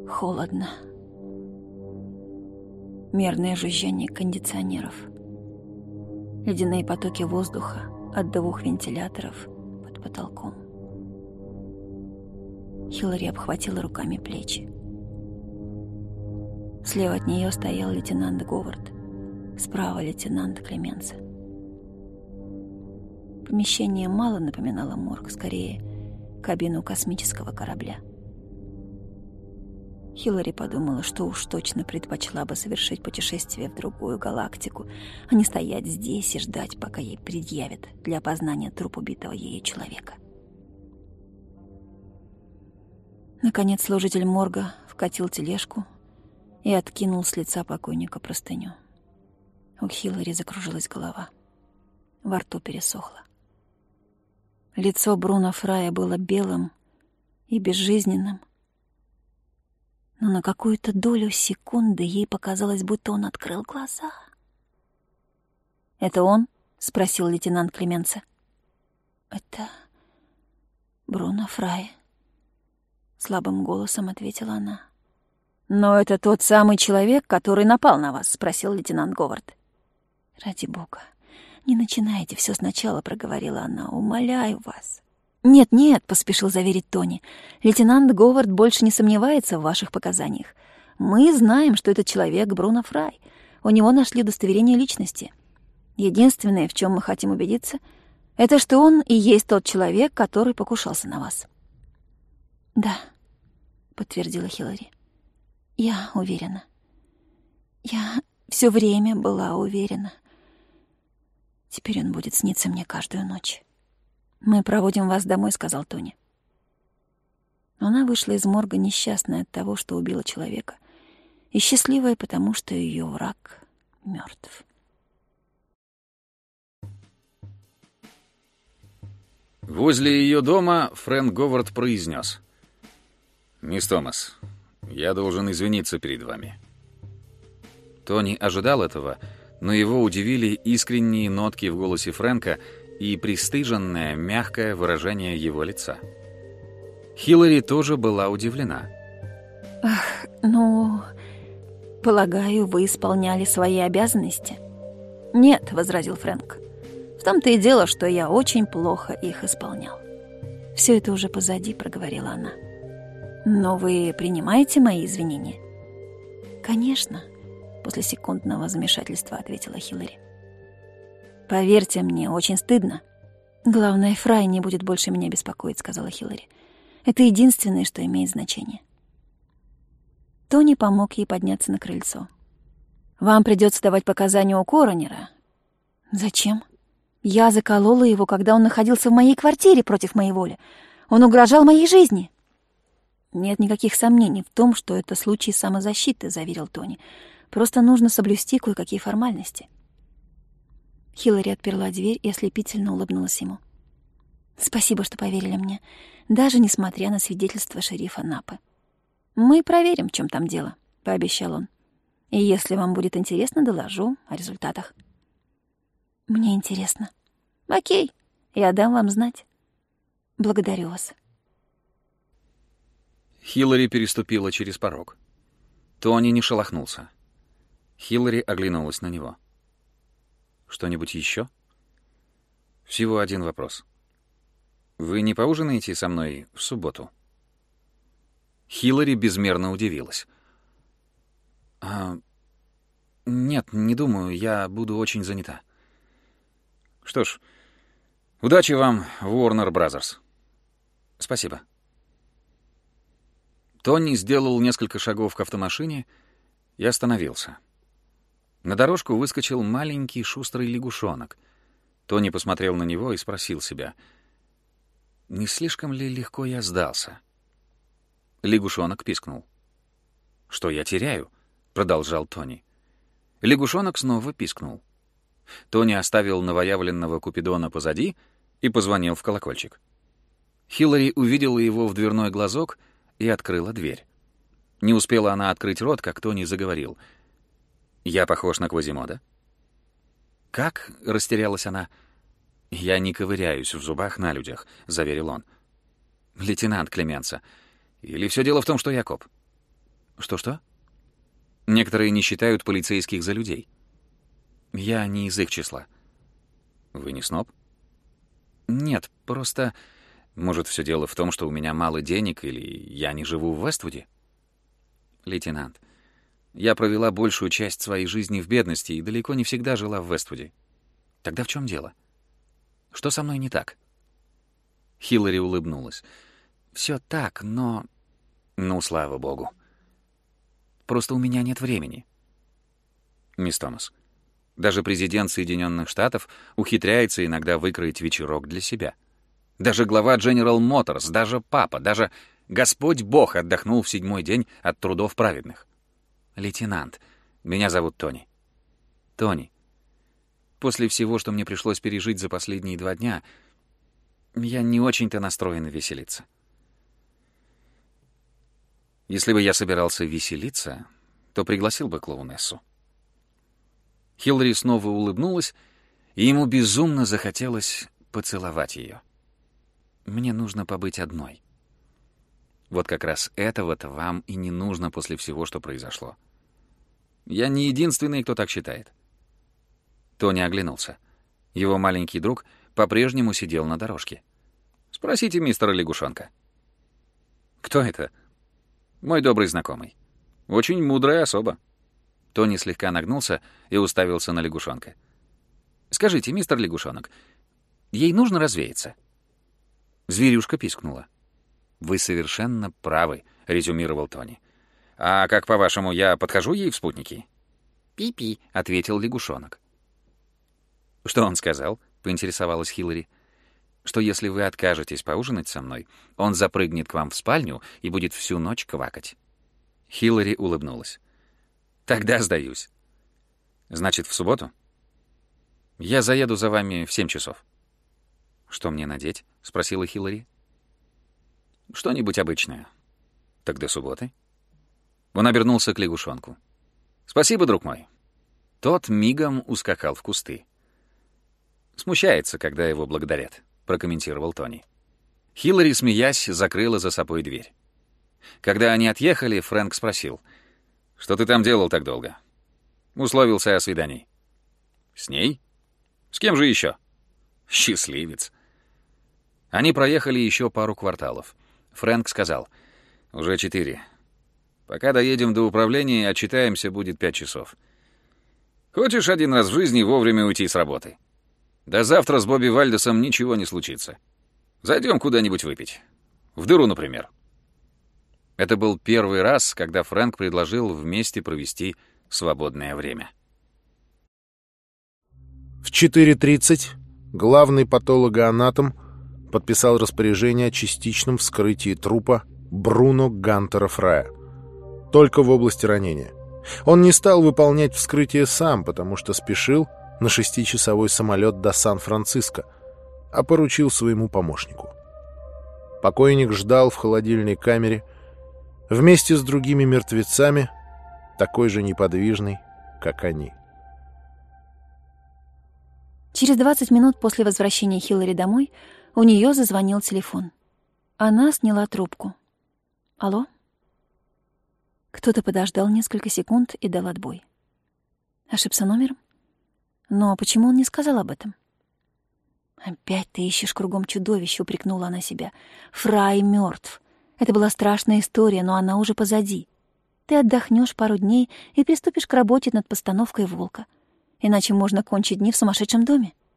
Холодно. Мерное жужжание кондиционеров. Ледяные потоки воздуха от 2 вентиляторов под потолком. Хиллари обхватила руками плечи. Слева от нее стоял лейтенант Говард, справа лейтенант Клеменса. Помещение мало напоминало морг, скорее кабину космического корабля. Хиллари подумала, что уж точно предпочла бы совершить путешествие в другую галактику, а не стоять здесь и ждать, пока ей предъявят для опознания труп убитого ею человека. Наконец служитель морга вкатил тележку и откинул с лица покойника простыню. У Хиллари закружилась голова. Во рту пересохло. Лицо Бруно Фрая было белым и безжизненным, но на какую-то долю секунды ей показалось, будто он открыл глаза. «Это он?» — спросил лейтенант Клеменса. «Это Бруно Фрай», — слабым голосом ответила она. «Но это тот самый человек, который напал на вас?» — спросил лейтенант Говард. «Ради бога, не начинайте все сначала», — проговорила она. «Умоляю вас». «Нет», — поспешил заверить Тони. «Лейтенант Говард больше не сомневается в ваших показаниях. Мы знаем, что этот человек Бруно Фрай. У него нашли удостоверение личности. Единственное, в чем мы хотим убедиться, это что он и есть тот человек, который покушался на вас». «Да», — подтвердила Хиллари. «Я уверена. Я все время была уверена. Теперь он будет сниться мне каждую ночь». «Мы проводим вас домой», — сказал Тони. Она вышла из морга несчастная от того, что убила человека, и счастливая, потому что ее враг мертв. Возле ее дома Фрэнк Говард произнес: «Мисс Томас, я должен извиниться перед вами». Тони ожидал этого, но его удивили искренние нотки в голосе Фрэнка и пристыженное, мягкое выражение его лица. Хиллари тоже была удивлена. «Ах, ну, полагаю, вы исполняли свои обязанности?» «Нет», — возразил Фрэнк. «В том-то и дело, что я очень плохо их исполнял». «Все это уже позади», — проговорила она. «Но вы принимаете мои извинения?» «Конечно», — после секундного замешательства ответила Хиллари. «Поверьте мне, очень стыдно. Главное, Фрай не будет больше меня беспокоить», — сказала Хиллари. «Это единственное, что имеет значение». Тони помог ей подняться на крыльцо. «Вам придется давать показания у коронера». «Зачем? Я заколола его, когда он находился в моей квартире против моей воли. Он угрожал моей жизни». «Нет никаких сомнений в том, что это случай самозащиты», — заверил Тони. «Просто нужно соблюсти кое-какие формальности». Хиллари отперла дверь и ослепительно улыбнулась ему. «Спасибо, что поверили мне, даже несмотря на свидетельство шерифа Напы». «Мы проверим, в чем там дело», — пообещал он. «И если вам будет интересно, доложу о результатах». «Мне интересно». «Окей, я дам вам знать». «Благодарю вас». Хиллари переступила через порог. Тони не шелохнулся. Хиллари оглянулась на него. «Что-нибудь еще?» «Всего один вопрос. Вы не поужинаете со мной в субботу?» Хиллари безмерно удивилась. «Нет, не думаю, я буду очень занята». «Что ж, удачи вам, Warner Brothers». «Спасибо». Тони сделал несколько шагов к автомашине и остановился. На дорожку выскочил маленький шустрый лягушонок. Тони посмотрел на него и спросил себя, не слишком ли легко я сдался? Лягушонок пискнул. «Что я теряю?» — продолжал Тони. Лягушонок снова пискнул. Тони оставил новоявленного Купидона позади и позвонил в колокольчик. Хиллари увидела его в дверной глазок и открыла дверь. Не успела она открыть рот, как Тони заговорил. «Я похож на Квазимода?» «Как?» — растерялась она. «Я не ковыряюсь в зубах на людях», — заверил он. «Лейтенант Клеменса, или все дело в том, что я коп?» Что-что? Некоторые не считают полицейских за людей. Я не из их числа. Вы не сноб? Нет, просто... Может, все дело в том, что у меня мало денег, или я не живу в Вествуде? Лейтенант, я провела большую часть своей жизни в бедности и далеко не всегда жила в Вествуде. Тогда в чем дело? Что со мной не так? Хиллари улыбнулась. Все так, но... Ну, слава богу. Просто у меня нет времени. Мисс Томас, даже президент Соединенных Штатов ухитряется иногда выкроить вечерок для себя. Даже глава General Motors, даже папа, даже Господь Бог отдохнул в 7-й день от трудов праведных. Лейтенант, меня зовут Тони. Тони, после всего, что мне пришлось пережить за последние 2 дня, я не очень-то настроен веселиться. Если бы я собирался веселиться, то пригласил бы клоунессу. Хиллари снова улыбнулась, и ему безумно захотелось поцеловать ее. Мне нужно побыть одной. Вот как раз этого-то вам и не нужно после всего, что произошло. Я не единственный, кто так считает. Тони оглянулся. Его маленький друг по-прежнему сидел на дорожке. Спросите мистера Лягушонка. Кто это? Мой добрый знакомый. Очень мудрая особа. Тони слегка нагнулся и уставился на Лягушонка. Скажите, мистер Лягушонок, ей нужно развеяться? Зверюшка пискнула. «Вы совершенно правы», — резюмировал Тони. «А как, по-вашему, я подхожу ей в спутники?» «Пи-пи», — ответил лягушонок. «Что он сказал?» — поинтересовалась Хиллари. «Что если вы откажетесь поужинать со мной, он запрыгнет к вам в спальню и будет всю ночь квакать». Хиллари улыбнулась. «Тогда сдаюсь». «Значит, в субботу?» «Я заеду за вами в 7 часов». «Что мне надеть?» — спросила Хиллари. «Что-нибудь обычное». «Так до субботы?» Он обернулся к лягушонку. «Спасибо, друг мой». Тот мигом ускакал в кусты. «Смущается, когда его благодарят», — прокомментировал Тони. Хиллари, смеясь, закрыла за собой дверь. Когда они отъехали, Фрэнк спросил: «Что ты там делал так долго?» Условился о свидании. «С ней? С кем же еще?» «Счастливец». Они проехали еще пару кварталов. Фрэнк сказал: «Уже 4. Пока доедем до управления и отчитаемся, будет 5 часов. Хочешь один раз в жизни вовремя уйти с работы? До завтра с Бобби Вальдесом ничего не случится. Зайдем куда-нибудь выпить. В дыру, например». Это был первый раз, когда Фрэнк предложил вместе провести свободное время. В 4:30 главный патологоанатом подписал распоряжение о частичном вскрытии трупа Бруно Гантера Фрая. Только в области ранения. Он не стал выполнять вскрытие сам, потому что спешил на 6-часовой самолет до Сан-Франциско, а поручил своему помощнику. Покойник ждал в холодильной камере вместе с другими мертвецами, такой же неподвижный, как они. Через 20 минут после возвращения Хиллари домой у нее зазвонил телефон. Она сняла трубку. «Алло?» Кто-то подождал несколько секунд и дал отбой. Ошибся номером? Но почему он не сказал об этом? «Опять ты ищешь кругом чудовище», — упрекнула она себя. «Фрай мертв. Это была страшная история, но она уже позади. Ты отдохнешь пару дней и приступишь к работе над постановкой «Волка». Иначе можно кончить дни в сумасшедшем доме».